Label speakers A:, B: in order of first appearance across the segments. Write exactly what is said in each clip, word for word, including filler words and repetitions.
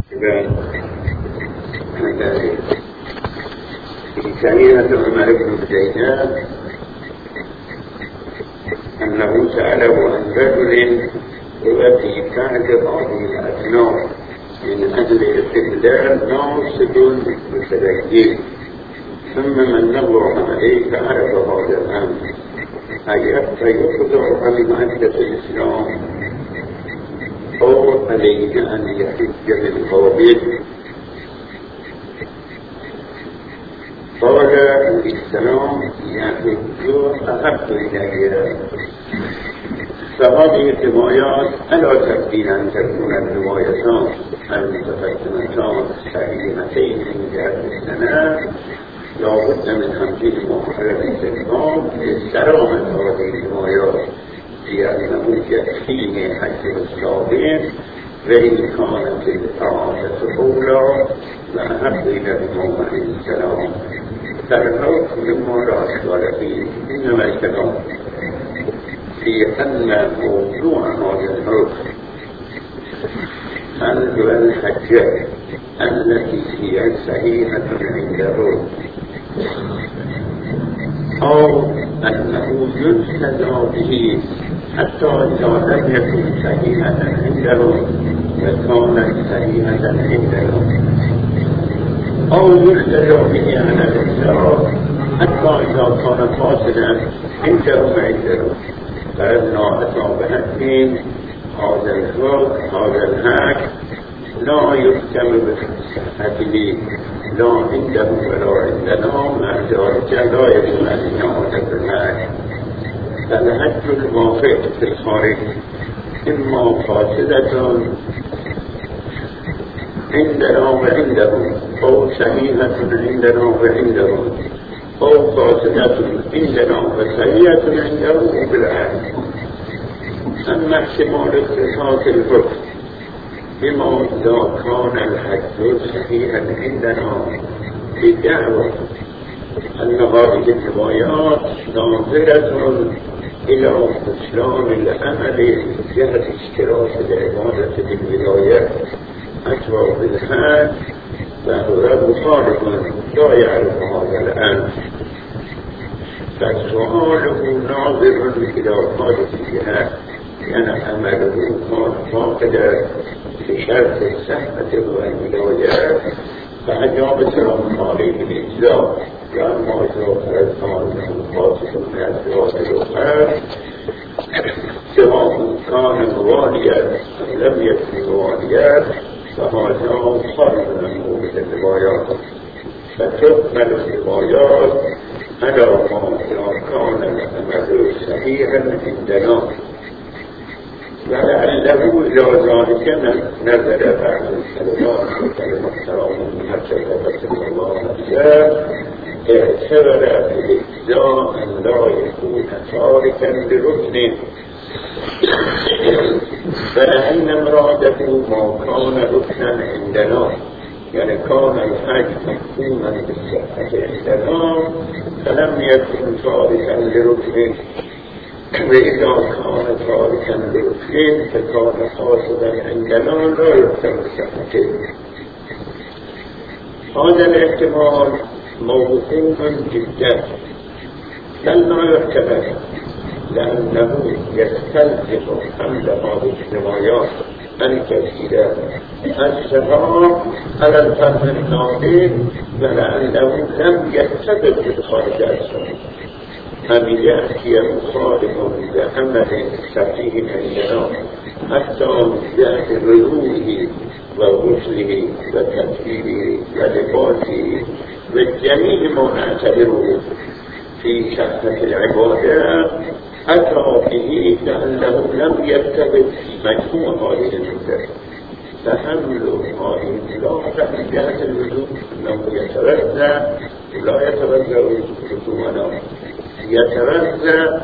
A: في سريرة عمر بن زيدان أنه سأله عن رجل يؤدي بعد بعض الأصناف من أجل استبدال ناصب بسبيل، ثم من الله عليه فعرف هذا الأمر فيخضع عن معرفة الإسلام أو عليه أن يحج بالقابل. قال الإسلام يحج أحب إليه. فهذه الروايات ألا تبدين أن تكون الروايتان المتقدمتان صحيحتين من جهة السند، لا بد من تمثيل محرم الإسلام للسلامة هذه الروايات، لأنه يكفيه حج الصابر وإن كانت الإعادة الأولى وأحب إلى الإمام عليه السلام. فالحكم مما لا أشكال فيه إنما الكلام في أن موضوع هذا الحكم أن الحجة التي هي صحيحة عنده أو أنه يستدعى به حتى إذا لم يكن صحيحة عنده وكانت صحيحة عنده، أو يستدعى به على الإسلام حتى إذا كان فاسدا عنده وعنده. فإنه أصابها الدين هذا الحق هذا الحق لا يحكم بصحته لا عنده ولا عندنا، مع ذلك لا يكون الإعادة بالحق. فالحج الواقع في الخارج إما فاسدة عندنا وعنده، أو صحيحة عندنا وعنده، أو فاسدة عندنا وصحيحة عنده بالعكس. أما احتمال اختصاص الحكم بما إذا كان الحج صحيحا عندنا بدعوى أن هذه الروايات ناظرة إلى إسلام الأمل جهة اشتراك العبادة بالولاية أشبه بالحج، فهو مخالف لا يعرف هذا الأمر، فسؤاله ناظر إلى هذه الجهة لأن أمله كان فاقدا بشرط الصحة والولاية، فأجاب سلام عليه الإجزاء لأن ما يتوفر الثمان الخاصة من الأسرات الأخرى سواء كان مواليا أم لم يكن مواليا، فهذا فرق من الروايات. فتقبل الروايات على ما إذا كان الأمر صحيحا عندنا، ولعله إلى ذلك نزل بعد الكلمات المحترم حتى صلى الله عليه اعتبر بالإجزاء أن لا يكون تاركا لركن، فإن مراده ما كان ركنا عندنا، يعني كان الحج مفهوما بالصحة عندنا فلم يكن تاركا لركن، وإذا كان تاركا لركن فكان فاسدا عندنا لا يحكم بالصحة. هذا الاحتمال موضوع جدا بل لا يحتمل، لأنه يستلزم حمل هذه الروايات الكثيرة الشهر على الفهم الناظر، ولأنه لم يثبت بالخارج السنة أن يأتي مخالف بأمر صحيح عندنا حتى من جهة رجوعه وغسله وتكفيره ولباسه وجميع ما نعتبره في شأن العبادة أتى به لأنه لم يثبت في مجموع هذه المدة. فحمل هذه الخلافة من جهة الوجود أنه يتوزع ولا يتوزع رسومنا، يتوزع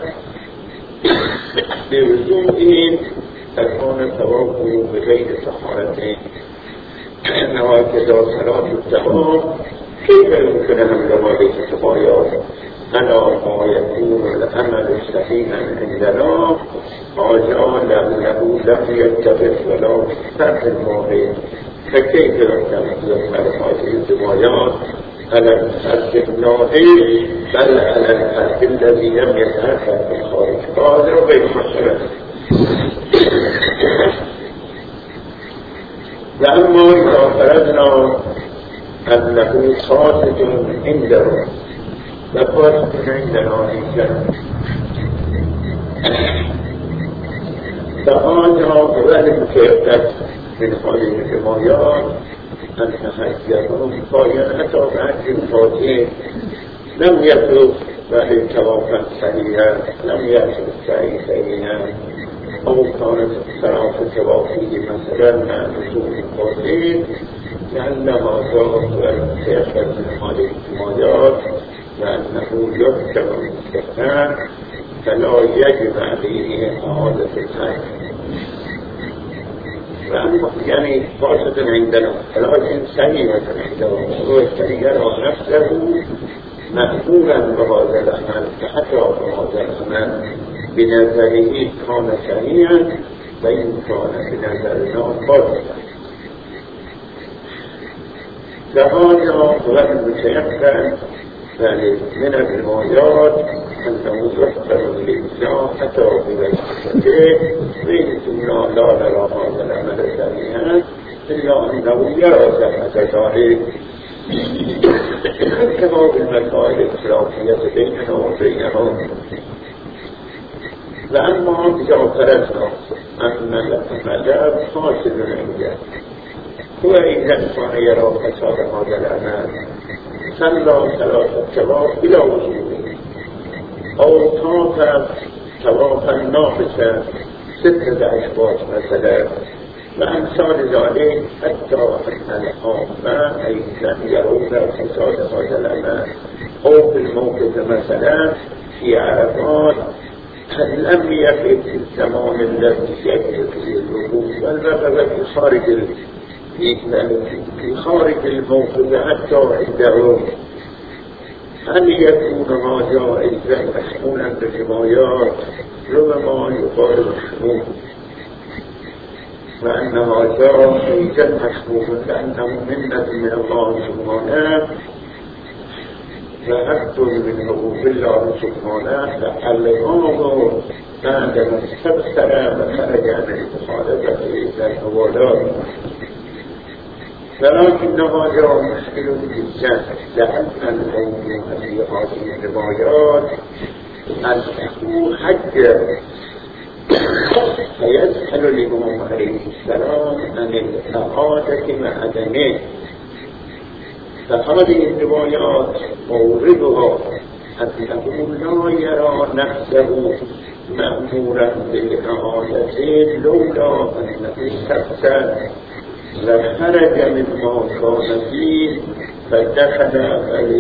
A: بوجودهم تكون توقف بغير طهارتين، أنه كذا صلاة التمام كيف يمكن أن هذه الروايات على ما يكون الأمل صحيحا عندنا رجاء لأنه لم يتفق ولا فرق الموضوع فكيف لو كانت تظهر هذه الزوايات على الحد الناهي بل على الحد الذي لم يتأثر في الخارج قادر وبين مسألة. لأما إذا فرضنا أنه صادق عنده لقد عندنا إنسان فآنها ذلك كيفت من هذه الروايات أن حجرهم كائنات بعد الفاتحة لم يترك ذلك توافا سريعا لم يترك سريعا أو كانت ثلاثة توافيه مثلا مع نزول الفاتحة لأنها ذات كيفت من هذه الروايات لأنه يذكر الاستثناء فلا يجب عليه إعادة الحج. يعني فاسد عندنا لكن سيئة عندنا ويسترجع نفسه مأمورا بهذا العمل فحتى بهذا العمل بنظره كان سيئا وإن كان بنظرنا فاسدا. لهذا غير المتيقن ذلك من الروايات أنه يحضر الإنسان حتى ببيته ويسمى لا نرى هذا العمل سريعا إلا أنه يرى زحمة ذلك كما بالمسائل الخلافية بيننا وبينهم. لأنه إذا فرضنا أن العمل حاصل عنده وإذا كان يرى فساد هذا العمل صلى ثلاثة صلوات بلا وجود أو طاف طوافا ناقصا ستة أشواط مثلا وأمثال ذلك حتى أن العامة أيضا يرون فساد هذا العمل أو في الموقف مثلا في عرفات لم يكن في الزمان الذي يجب فيه الوقوف بل في خارج في خارج الموقف حتى عندهم أن يكون ما جائزا محمولا بالروايات ربما يقال محمول وأنها جائزا محمول لأنه منة من الله سبحانه فأكثر منه بالله سبحانه لعلمه عندما استبصر وخرج عن المخالفة إلى الأولاد ولكنها جاء مشكل جدا لأن الموضوع في هذه الروايات أنه حج فيسأل الإمام عليه السلام عن الإعادة مع دمه. فهذه الروايات موردها أنه لا يرى نفسه مأمورا بالإعادة لولا أنه استفسر وخرج مما كان فيه فدخل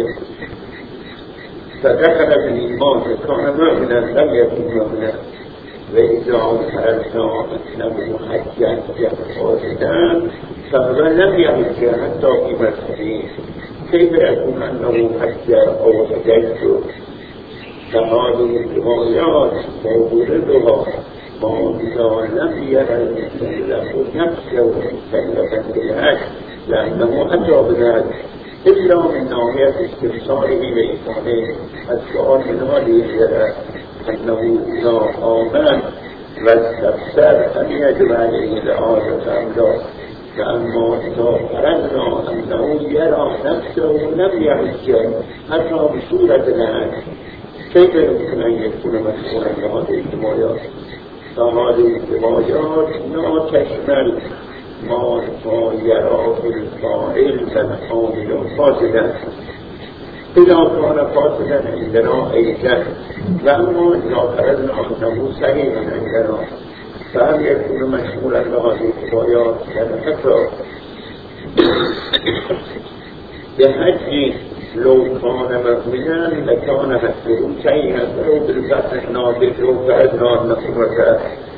A: فدخل بالإيمان كان مؤمنا لم يكن مؤمنا وإذا عرفنا أنه حجا فاسدا فهو لم يحج حتى في مسجده كيف يكون أنه حج أو حججت؟ فهذه الروايات موردها ما إذا لم يرى المكلف نفسه مكلفا بالحج لأنه أتى بذلك إلا من ناحية استبصاره لإخوانه السؤال من هذه الجهة أنه إذا آمن واستبصر هل يجب عليه الإعادة أم لا؟ فأما إذا فرضنا أنه يرى نفسه لم يحج حتى بصورة الحج كيف يمكن أن يكون مسؤولا لهذه الروايات؟ فهذه الروايات لا تشمل ما يراه الفاعل فالحامل فاسدا إذا كان فاسدا عندنا أيضا وأما إذا فرضنا أنه صحيحا عندنا فهل يكون مشمولا لهذه الروايات فنحفظ بحج لو كان مؤمنا لكان حجه شيئا فلو بالفتح ناظر لو فرضنا أنه ركعه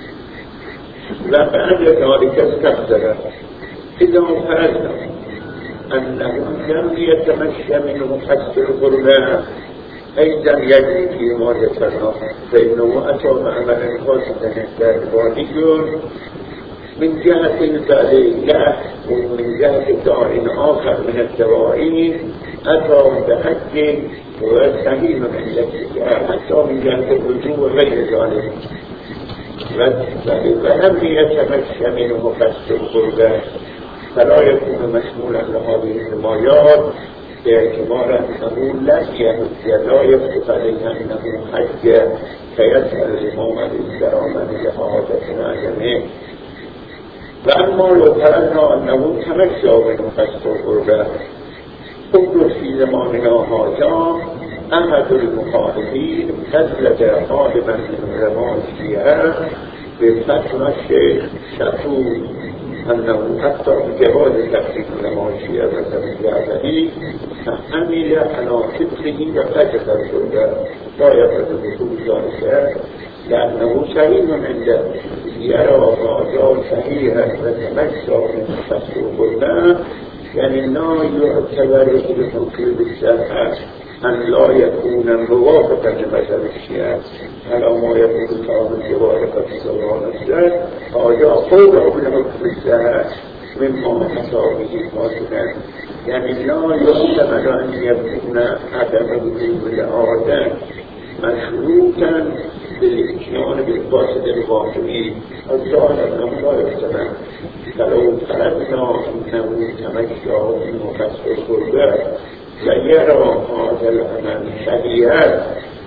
A: وبعد ذلك استقدر إذا فرضنا أنه لم يتمشى منه حتى الغرباء أيضا يجري فيما ذكرنا فإنه أتى عملا فاسدا كالوالدون من جهة البالية ومن جهة دار آخر من الدواعي أتى بحج وسليم من الاتجاه حتى من جهة الرجوع غير ذلك، ولم يتمشى منه قصد القربة فلا يكون مشمولا لهذه الرمايات باعتبار أنه لم يهد لا يفتق عليه أنه حج فيسأل الإمام بالكرامة لحاجتنا جميع. وأما لو فرضنا أنه تمشى منه قصد القربة قلت في زماننا هذا أحد المخالفين تسلك خادما من علماء الشيعة بفتوى الشيخ شافعي أنه حتى بجواز تفسير علماء الشيعة والتبديعه فعمل على فقهه وفتح القربة لا يفرد بطول ذلك لأنه سليم عنده يرى راجع صحيحا وتمشى من قصد القربة، يعني لا يعتبر بحكم بالشرع أن لا يكون موافقا لمذهب الشيعة على ما يقول صاحب الجوارق في دوران الشيعة هذا فوق من حكم الشرع مما حسابه فاسدا، يعني لا يحتمل أن يكون عدم وجوب العادة مشروطا بالإتيان بالفاسد الواقعي الظاهر أنه لا يحتمل. فلو فرضنا أنه تمشى منه قصد القربة ويرى هذا العمل صحيحا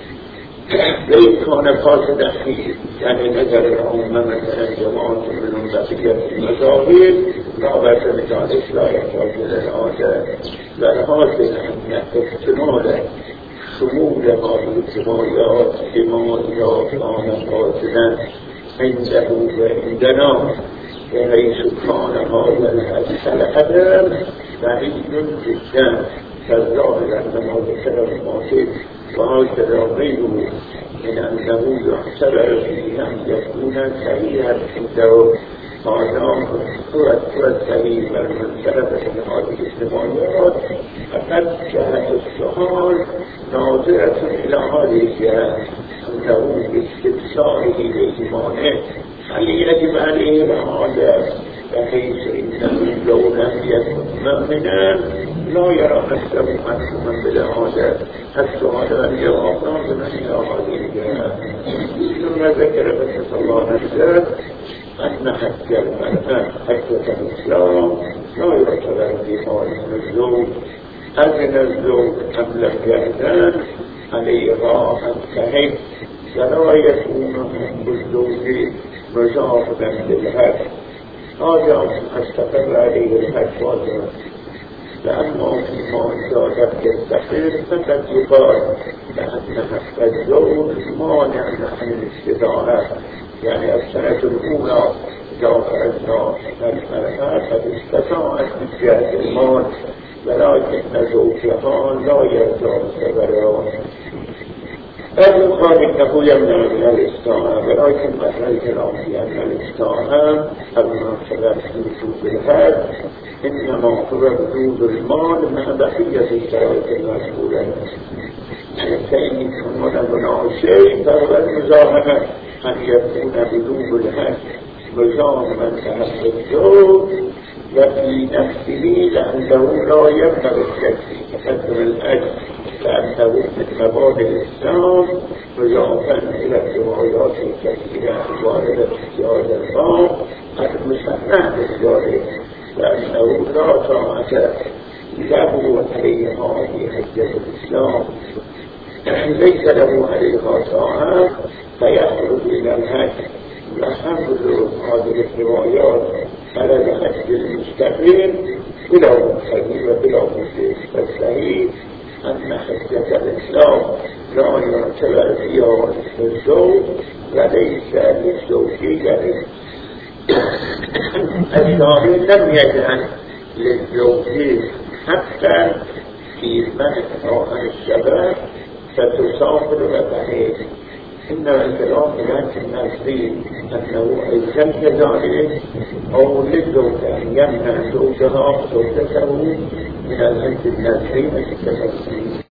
A: وإن كان فاسدا فيه، يعني نظر العامة مثلا جماعة من بقية المذاهب لا بأس بذلك لا يحتاج إلى العادة، والحاصل أن احتمال شمول هذه الروايات بما إذا كان فاسدا عنده وعندنا بحيث كان هذا الحديث العدم بعيد جدا فالظاهر أنه ذكر المعتد وهكذا غيره من أنه يعتبر فيه أن يكون صحيحا عنده هذا هو الصحيح والمنسلة من هذه الروايات. فقد جهة السؤال ناظرة إلى هذه الجهة أنه باستبصاره لإيمانه هل يجب عليه العادة بحيث إنه لو لم يكن مؤمنا لا يرى نفسه محكوما بالعادة السؤال أن يرى ناظرا إلى هذه الجهة. ثم ذكر بس الله نفسه أن حج المرأة حجة الإسلام لا يعتبر في حال الزوج أذن الزوج أم لم يأذن عليها أن تحج فلا يكون بالزوج مجافا بالحج. هذا استقر عليه الحج واجبا، لأنه فيما زادت تستقر فقد يقال لأن حق الزوج مانع عن الاستطاعة، يعني السنة الأولى جافعتنا المرأة قد استطاعت من جهة المال ولكن زوجها لا يرضى بسببها. المقال إنه يمنع من الاستطاعة، ولكن مثل الكلام في أن الاستطاعة المناسبة في وجود الحج إنما هو وجود المال مع بقية الشرائط المشهورة، يعني فإن يكون هناك شيء فهو المزاحمة أن يكون وجود الحج مزاحما كحق الزوج وفي نفسه لأنه لا يمنع الشك في تقدم الأجر لأنه من مبادئ الإسلام مضافا إلى الروايات الكثيرة الواردة في هذا الباب المسمى بالذلك لأنه لا طاعة له عليها في حجة الإسلام، ليس له عليها طاعة فيخرج إلى الحج. وحمل هذه الروايات على الحج المستقيم بلا مستقيم وبلا مستقيم فالصحيح أن حجة الإسلام لا يعتبر فيها الزوج وليس للزوجية. الشارع لم يجعل للزوجين حتى في منع عن الشباب فتسافر وتحيد. إنما الكلام لكن الناسين أنه إذا كذلك أو للزوج أن يمنع زوجها زوجته من الأنت الناسين التمثيل.